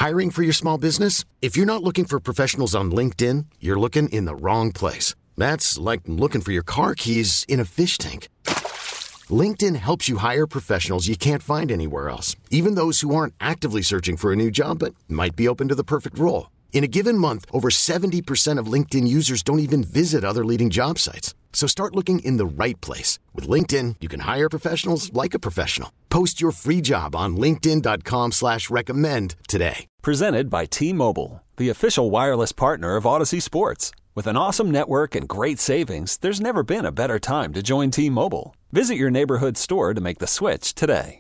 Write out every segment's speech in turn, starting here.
Hiring for your small business? If you're not looking for professionals on LinkedIn, you're looking in the wrong place. That's like looking for your car keys in a fish tank. LinkedIn helps you hire professionals you can't find anywhere else, even those who aren't actively searching for a new job but might be open to the perfect role. In a given month, over 70% of LinkedIn users don't even visit other leading job sites. So start looking in the right place. With LinkedIn, you can hire professionals like a professional. Post your free job on linkedin.com/recommend today. Presented by T-Mobile, the official wireless partner of Odyssey Sports. With an awesome network and great savings, there's never been a better time to join T-Mobile. Visit your neighborhood store to make the switch today.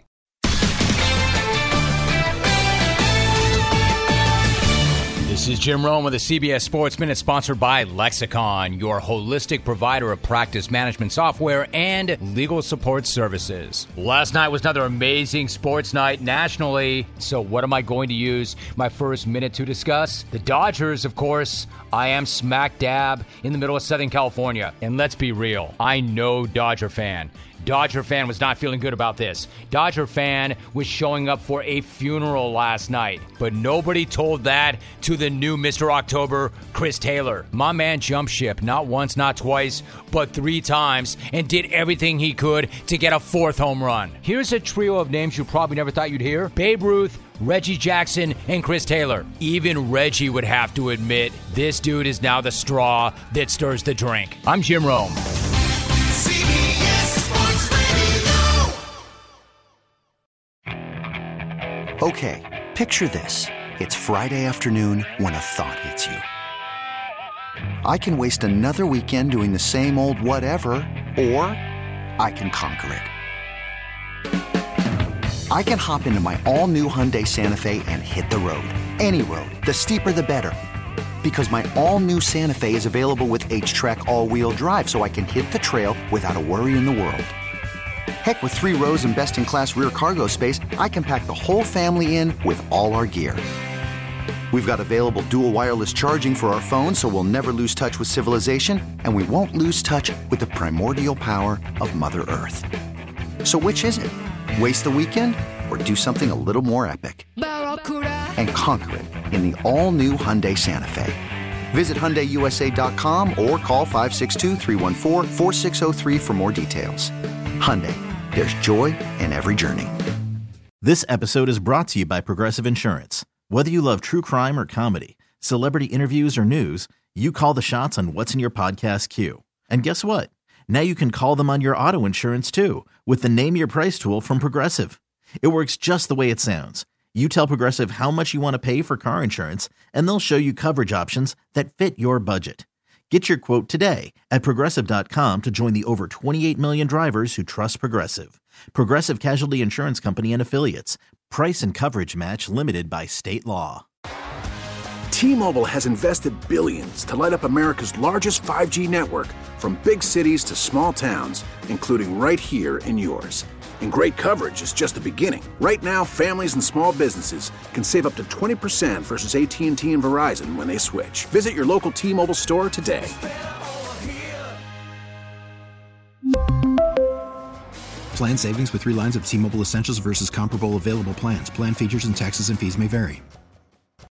This is Jim Rome with the CBS Sports Minute, sponsored by Lexicon, your holistic provider of practice management software and legal support services. Last night was another amazing sports night nationally. So what am I going to use my first minute to discuss? The Dodgers, of course. I am smack dab in the middle of Southern California. And let's be real, I know Dodger fan was not feeling good about this. Dodger fan was showing up for a funeral last night. But nobody told that to the new Mr. October, Chris Taylor. My man jumped ship not once, not twice, but 3 times and did everything he could to get a 4th home run. Here's a trio of names you probably never thought you'd hear. Babe Ruth, Reggie Jackson, and Chris Taylor. Even Reggie would have to admit this dude is now the straw that stirs the drink. I'm Jim Rome. Okay, picture this. It's Friday afternoon when a thought hits you. I can waste another weekend doing the same old whatever, or I can conquer it. I can hop into my all-new Hyundai Santa Fe and hit the road. Any road. The steeper, the better. Because my all-new Santa Fe is available with H-Track all-wheel drive, so I can hit the trail without a worry in the world. Heck, with 3 rows and best-in-class rear cargo space, I can pack the whole family in with all our gear. We've got available dual wireless charging for our phones, so we'll never lose touch with civilization, and we won't lose touch with the primordial power of Mother Earth. So which is it? Waste the weekend or do something a little more epic? And conquer it in the all-new Hyundai Santa Fe. Visit HyundaiUSA.com or call 562-314-4603 for more details. Hyundai. There's joy in every journey. This episode is brought to you by Progressive Insurance. Whether you love true crime or comedy, celebrity interviews or news, you call the shots on what's in your podcast queue. And guess what? Now you can call them on your auto insurance too with the Name Your Price tool from Progressive. It works just the way it sounds. You tell Progressive how much you want to pay for car insurance, and they'll show you coverage options that fit your budget. Get your quote today at Progressive.com to join the over 28 million drivers who trust Progressive. Progressive Casualty Insurance Company and Affiliates. Price and coverage match limited by state law. T-Mobile has invested billions to light up America's largest 5G network, from big cities to small towns, including right here in yours. And great coverage is just the beginning. Right now, families and small businesses can save up to 20% versus AT&T and Verizon when they switch. Visit your local T-Mobile store today. Plan savings with 3 lines of T-Mobile Essentials versus comparable available plans. Plan features and taxes and fees may vary.